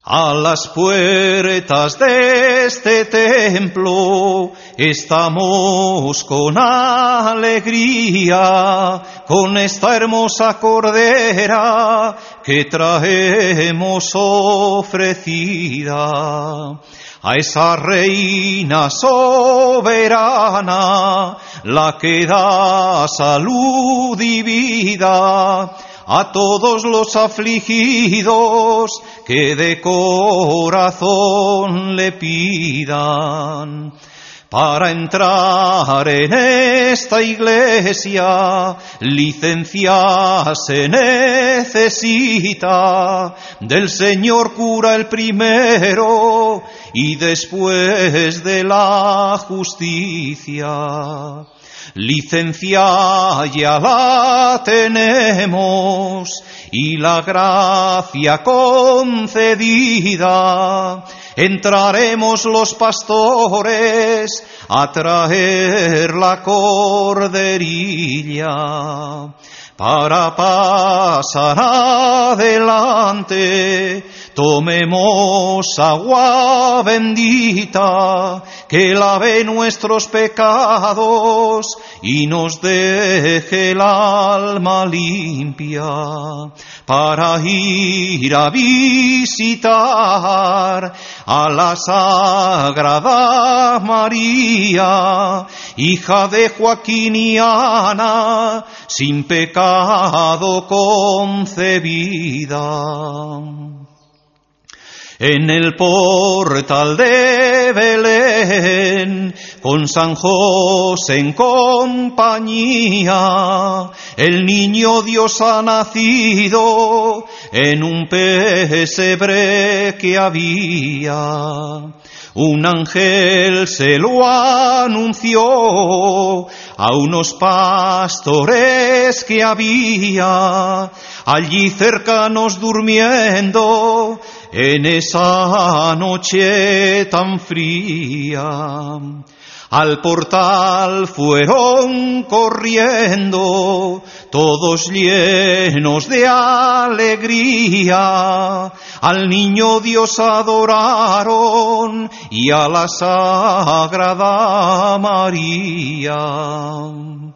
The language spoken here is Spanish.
A las puertas de este templo estamos con alegría, con esta hermosa cordera que traemos ofrecida. A esa reina soberana, la que da salud y vida a todos los afligidos que de corazón le pidan. Para entrar en esta iglesia, licencia se necesita, del Señor cura el primero y después de la justicia. Licencia ya la tenemos y la gracia concedida. Entraremos los pastores a traer la corderilla. Para pasar adelante, tomemos agua bendita que lave nuestros pecados y nos deje el alma limpia, para ir a visitar a la Sagrada María, hija de Joaquín y Ana, sin pecado concebida. En el portal de Belén, con San José en compañía, el niño Dios ha nacido en un pesebre que había. Un ángel se lo anunció a unos pastores que había allí cercanos durmiendo en esa noche tan fría. Al portal fueron corriendo, todos llenos de alegría. Al niño Dios adoraron y a la Sagrada María.